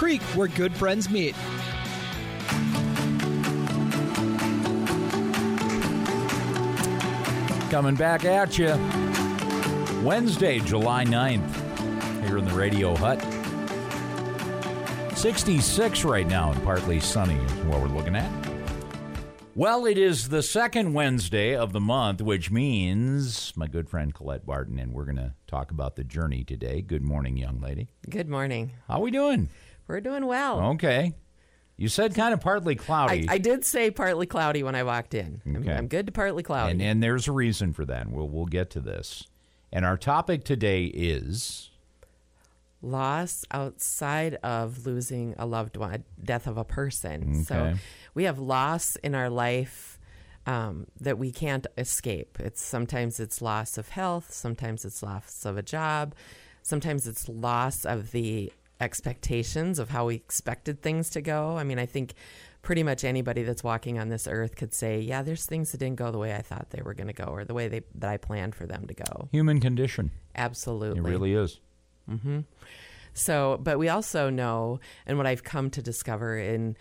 Creek, where good friends meet. Coming back at you Wednesday, July 9th, here in the Radio Hut. 66 right now and partly sunny is what we're looking at. Well, it is the second Wednesday of the month, which means my good friend Colette Barton, and we're going to talk about the journey today. Good morning, young lady. Good morning. How are we doing? We're doing well. Okay. You said kind of partly cloudy. I did say partly cloudy when I walked in. Okay. I'm good to partly cloudy. And there's a reason for that. We'll get to this. And our topic today is loss outside of losing a loved one, death of a person. Okay. So we have loss in our life that we can't escape. Sometimes it's loss of health, sometimes it's loss of a job, sometimes it's loss of the expectations of how we expected things to go. I mean, I think pretty much anybody that's walking on this earth could say, yeah, there's things that didn't go the way I thought they were going to go or the way that I planned for them to go. human condition. Absolutely. It really is. Mm-hmm. So, but we also know, and what I've come to discover in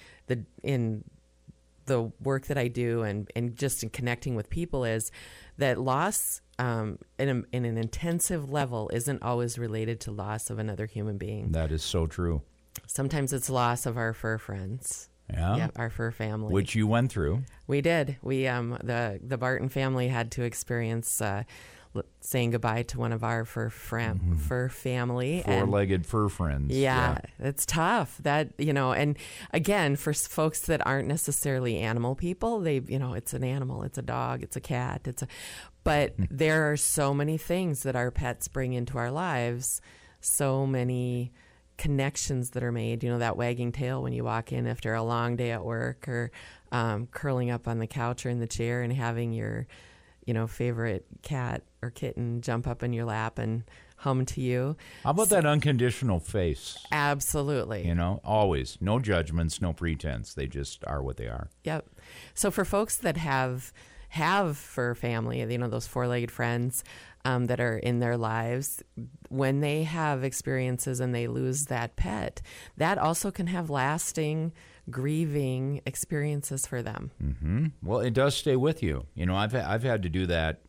the work that I do and just in connecting with people is that loss in an intensive level isn't always related to loss of another human being. That is so true. Sometimes it's loss of our fur friends. Yeah, our fur family. Which you went through. We did. We the Barton family had to experience saying goodbye to one of our fur family. Four-legged fur friends. Yeah, it's tough. That, and again, for folks that aren't necessarily animal people, it's an animal, it's a dog, it's a cat, but there are so many things that our pets bring into our lives, so many connections that are made, that wagging tail when you walk in after a long day at work, or curling up on the couch or in the chair and having your favorite cat or kitten jump up in your lap and hum to you. How about that unconditional face? Absolutely. Always. No judgments, no pretense. They just are what they are. Yep. So for folks that have fur family, those four-legged friends that are in their lives, when they have experiences and they lose that pet, that also can have lasting grieving experiences for them. Mm-hmm. Well, it does stay with you. I've had to do that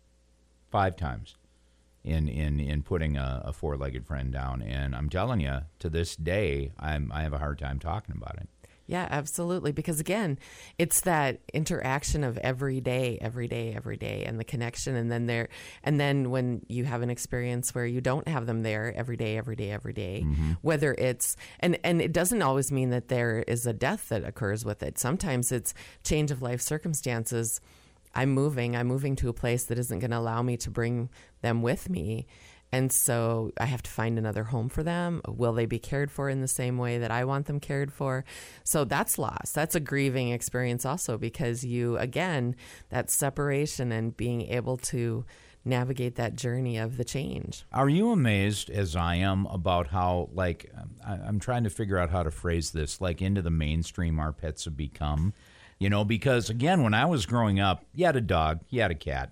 5 times in putting a four-legged friend down, and I'm telling you, to this day, I have a hard time talking about it. Yeah, absolutely. Because again, it's that interaction of every day, and the connection. And then when you have an experience where you don't have them there every day, mm-hmm. whether it's, and it doesn't always mean that there is a death that occurs with it. Sometimes it's change of life circumstances. I'm moving to a place that isn't going to allow me to bring them with me. And so I have to find another home for them. Will they be cared for in the same way that I want them cared for? So that's loss. That's a grieving experience also, because that separation and being able to navigate that journey of the change. Are you amazed, as I am, about how, I'm trying to figure out how to phrase this, into the mainstream our pets have become? Because, again, when I was growing up, you had a dog, you had a cat.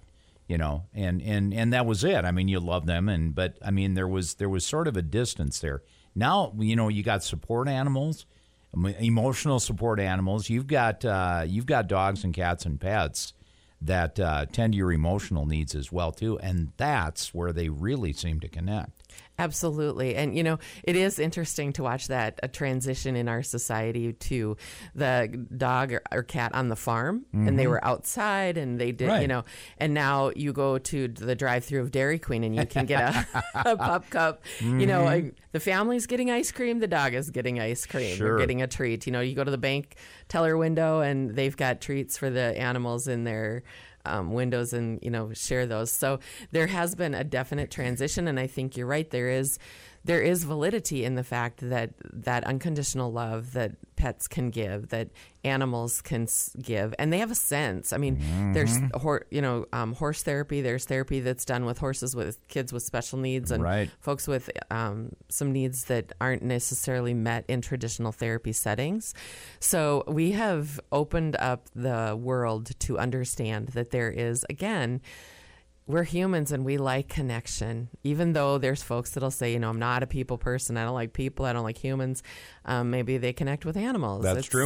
And that was it. I mean, you love them, but there was sort of a distance there. Now, you got support animals, emotional support animals. You've got dogs and cats and pets that tend to your emotional needs as well too, and that's where they really seem to connect. Absolutely. And, it is interesting to watch that a transition in our society to the dog or cat on the farm, mm-hmm. and they were outside and they did, right. And now you go to the drive-through of Dairy Queen and you can get a pup cup. Mm-hmm. The family's getting ice cream, the dog is getting ice cream. Sure. They're getting a treat. You go to the bank teller window and they've got treats for the animals in their windows and, share those. So there has been a definite transition, and I think you're right. There is validity in the fact that unconditional love that pets can give, that animals can give, and they have a sense. I mean, mm-hmm. there's horse therapy. There's therapy that's done with horses, with kids with special needs, and right. folks with some needs that aren't necessarily met in traditional therapy settings. So we have opened up the world to understand that there is, again, we're humans and we like connection, even though there's folks that'll say, I'm not a people person. I don't like people. I don't like humans. Maybe they connect with animals. That's true.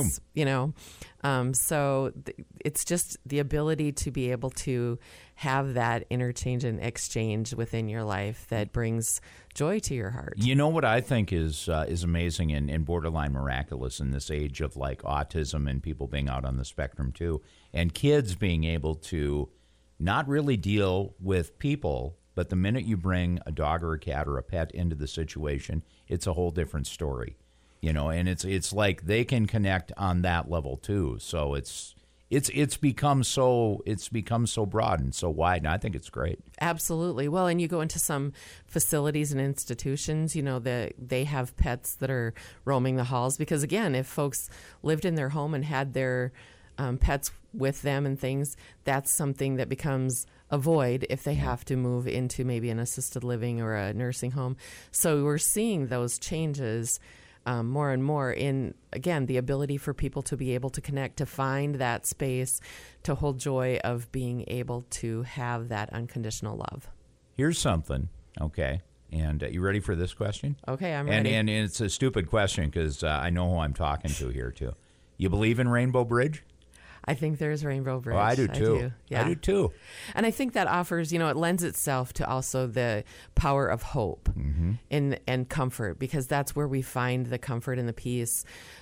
So it's just the ability to be able to have that interchange and exchange within your life that brings joy to your heart. You know what I think is amazing and borderline miraculous in this age of like autism and people being out on the spectrum too, and kids being able to not really deal with people, but the minute you bring a dog or a cat or a pet into the situation, it's a whole different story, and it's like they can connect on that level too. So it's become so broad and so wide, and I think it's great. Absolutely. Well, and you go into some facilities and institutions, that they have pets that are roaming the halls, because again, if folks lived in their home and had their pets with them and things, that's something that becomes a void if they have to move into maybe an assisted living or a nursing home. So we're seeing those changes more and more in, again, the ability for people to be able to connect, to find that space, to hold joy of being able to have that unconditional love. Here's something, okay, and you ready for this question? Okay, I'm ready. And it's a stupid question because I know who I'm talking to here, too. You believe in Rainbow Bridge? I think there's Rainbow Bridge. Oh, I do too. Yeah. I do too. And I think that offers, it lends itself to also the power of hope and comfort, because that's where we find the comfort and the peace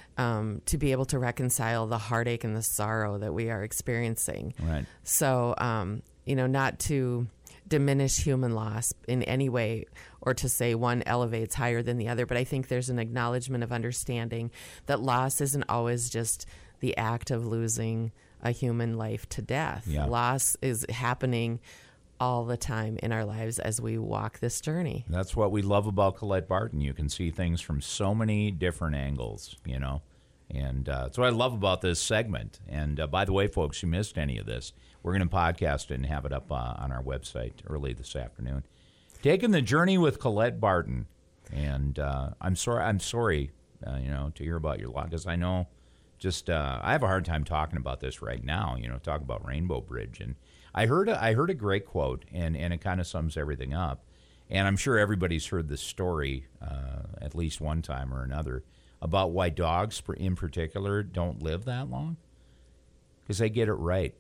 to be able to reconcile the heartache and the sorrow that we are experiencing. Right. So, not to diminish human loss in any way or to say one elevates higher than the other, but I think there's an acknowledgement of understanding that loss isn't always just the act of losing a human life to death. Yeah. Loss is happening all the time in our lives as we walk this journey. That's what we love about Colette Barton. You can see things from so many different angles, and that's what I love about this segment. And by the way, folks, you missed any of this, we're going to podcast it and have it up on our website early this afternoon. Taking the journey with Colette Barton. And I'm sorry, to hear about your loss, because I know I have a hard time talking about this right now, talk about Rainbow Bridge. And I heard a great quote, and it kind of sums everything up. And I'm sure everybody's heard this story at least one time or another about why dogs in particular don't live that long, because they get it right.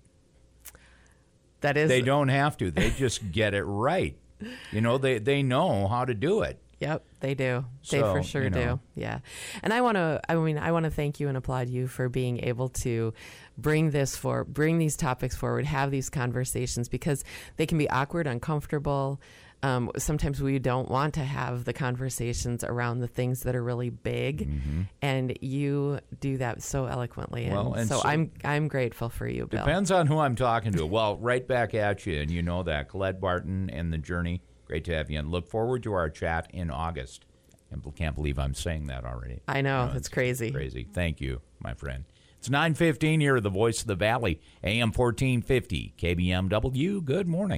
They don't have to. They just get it right. They know how to do it. Yep, they do. They for sure do. Yeah. And I want to thank you and applaud you for being able to bring these topics forward, have these conversations, because they can be awkward, uncomfortable. Sometimes we don't want to have the conversations around the things that are really big, and you do that so eloquently. And so I'm grateful for you, Bill. Depends on who I'm talking to. Well, right back at you, and you know that. Colette Barton and the Journey. Great to have you, and look forward to our chat in August. I can't believe I'm saying that already. I know, it's crazy. Crazy. Thank you, my friend. It's 9:15 here, the Voice of the Valley, AM 1450, KBMW. Good morning.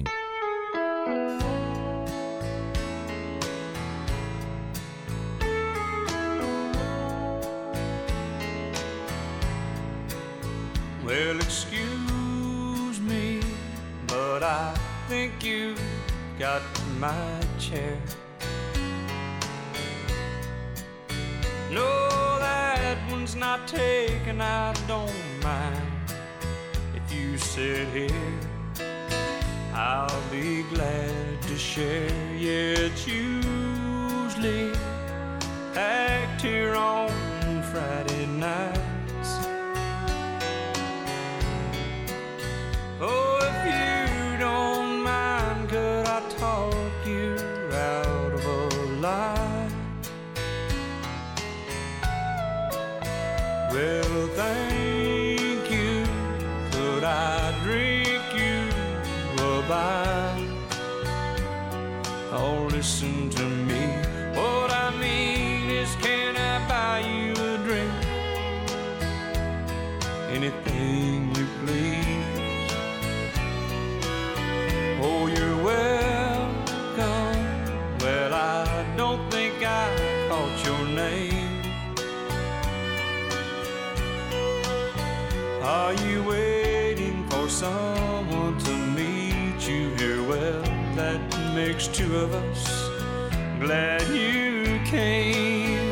Well, excuse me, but I think you got my chair. No, that one's not taken, I don't mind. If you sit here, I'll be glad to share. Yeah, it's usually packed here on Friday nights. Oh, if you don't mind, could I talk you out of a lie? Well, thank you. Could I drink you a bite? Oh, listen to me. What I mean is, can I buy you a drink? Anything you please. Oh, you're welcome. Well, I don't think I caught your name. Are you waiting for someone to meet you here? Well, makes two of us. Glad you came.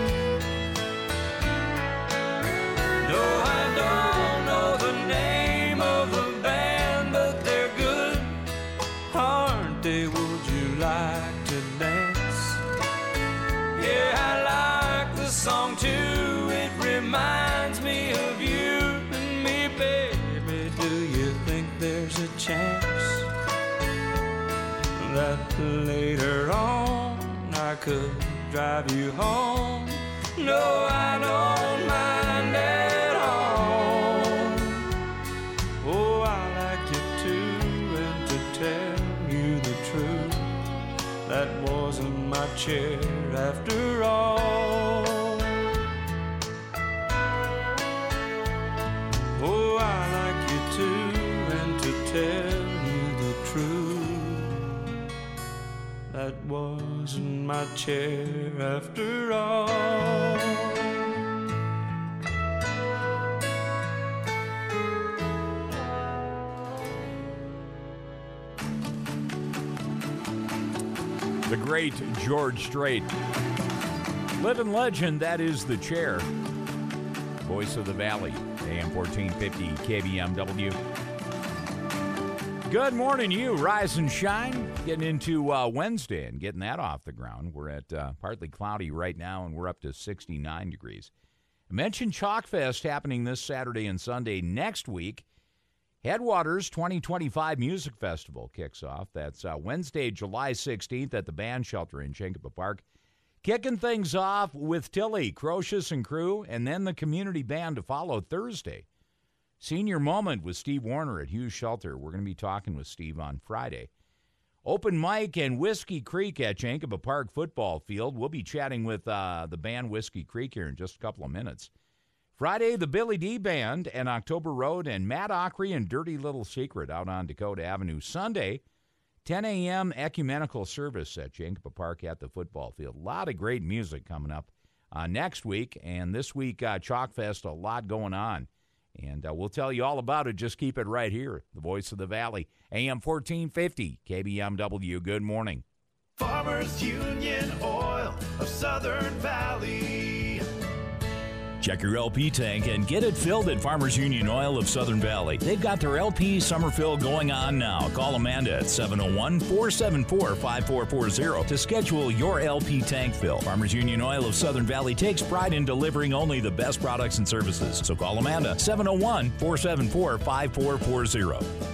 No, I don't know the name of the band, but they're good, aren't they? Would you like to dance? Yeah, I like the song too. It reminds me of you and me, baby. Do you think there's a chance that later on I could drive you home? No, I don't mind at all. Oh, I like you too, and to tell you the truth, that wasn't my chair after all. Oh, I like you too, and to tell you the truth, that wasn't my chair after all. The great George Strait. Living legend, that is The Chair. Voice of the Valley, AM 1450 KBMW. Good morning, you. Rise and shine. Getting into Wednesday and getting that off the ground. We're at partly cloudy right now, and we're up to 69 degrees. I mentioned Chalk Fest happening this Saturday and Sunday. Next week, Headwaters 2025 Music Festival kicks off. That's Wednesday, July 16th at the Band Shelter in Chankapaa Park. Kicking things off with Tilly, Crocious and Crew, and then the community band to follow Thursday. Senior Moment with Steve Warner at Hughes Shelter. We're going to be talking with Steve on Friday. Open mic and Whiskey Creek at Chankapaa Park football field. We'll be chatting with the band Whiskey Creek here in just a couple of minutes. Friday, the Billy D Band and October Road and Matt Ockery and Dirty Little Secret out on Dakota Avenue. Sunday, 10 a.m. ecumenical service at Chankapaa Park at the football field. A lot of great music coming up next week. And this week, Chalk Fest, a lot going on. And we'll tell you all about it. Just keep it right here. The Voice of the Valley, AM 1450, KBMW. Good morning. Farmers Union Oil of Southern Valley. Check your LP tank and get it filled at Farmers Union Oil of Southern Valley. They've got their LP summer fill going on now. Call Amanda at 701-474-5440 to schedule your LP tank fill. Farmers Union Oil of Southern Valley takes pride in delivering only the best products and services. So call Amanda, 701-474-5440.